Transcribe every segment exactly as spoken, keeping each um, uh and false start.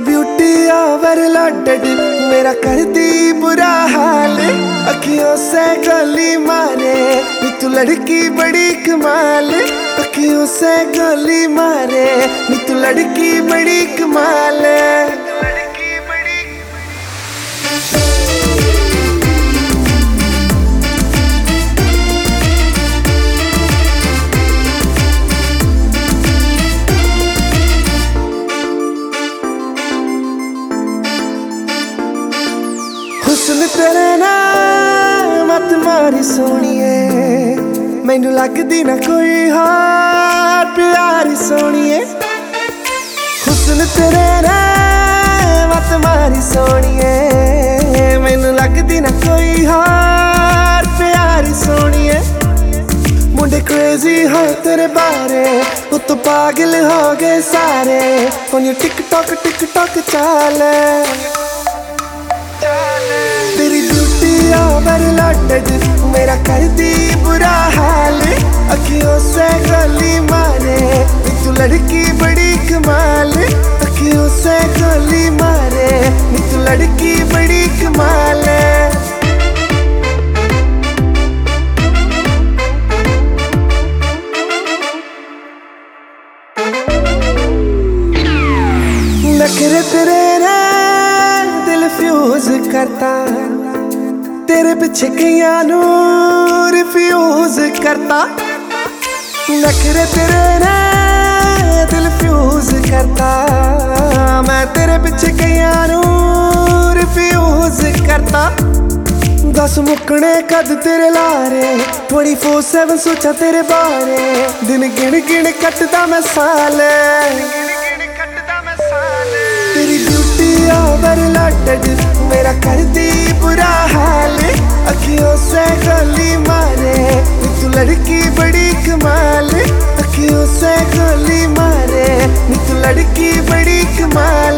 Beauty overloaded मेरा कर दी बुरा हाल। अखियों से गोली मारे नी तू लड़की बड़ी कमाल। अखियों से गोली मारे नी तू लड़की बड़ी कमाल। हुस्न तेरे नाल मत मारी सोनिए, मैनू लगदी ना कोई हार प्यारी सोनिए। हुस्न तेरे नाल मत मारी सोनिए, मैनू लगदी ना कोई हार प्यारी सोनिए। मुंडे क्रेजी हो तेरे बारे, उत्तों पागल हो गए सारे। कोई टिक टॉक टिक टॉक चाले तेरी ब्यूटी ओवरलोडेड मेरा कर दी बुरा हाल। अखियों से गोली मारे नी तू लड़की बड़ी कमाल। अखियों से गोली मारे नी तू लड़की बड़ी कमाल। नखरे तेरे ना दिल फ्यूज करता, तेरे पीछे कईयां नू रिफ्यूज करता। नखरे तेरे ना दिल फ्यूज करता, मैं तेरे पीछे कईयां नू रिफ्यूज करता। दस मुकने कद तेरे लारे, ट्वेंटी फोर सेवन सोचा तेरे बारे। दिन गिन गिन कटदा मैं साल, तेरी ब्यूटी ओवरलोडेड मेरा कर दी बुरा हाल। अखियों से गोली मारे नी तू लड़की बड़ी कमाल। अखियों से गोली मारे नी तू लड़की बड़ी कमाल।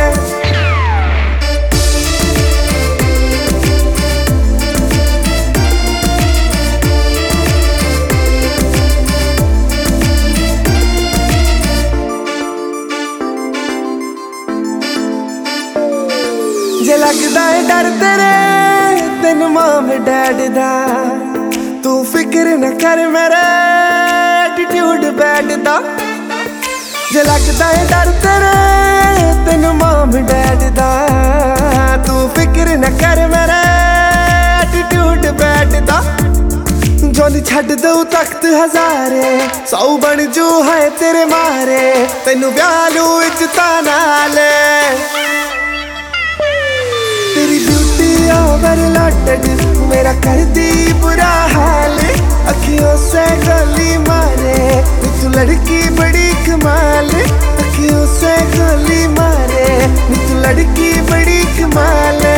जे लगदा है डर तेरे तेनू माम डैड दा, तू फिक्र न कर मेरे एटीट्यूड बैड दा। जे लगदा है डर तेरे तेनू माम डैड दा, तू फिक्र न कर मेरे एटीट्यूड बैड दा। जोनी छड्ड दऊ तख्त हजारे, सौ बन जू है तेरे मारे। तेनू ब्याह लू इज्जतां नाल, तेरी ब्यूटी ओवरलोडेड मेरा कर दी बुरा हाल। अखियों से गोली मारे नी तू लड़की बड़ी कमाल। अखियों से गोली मारे नी तू लड़की बड़ी कमाल।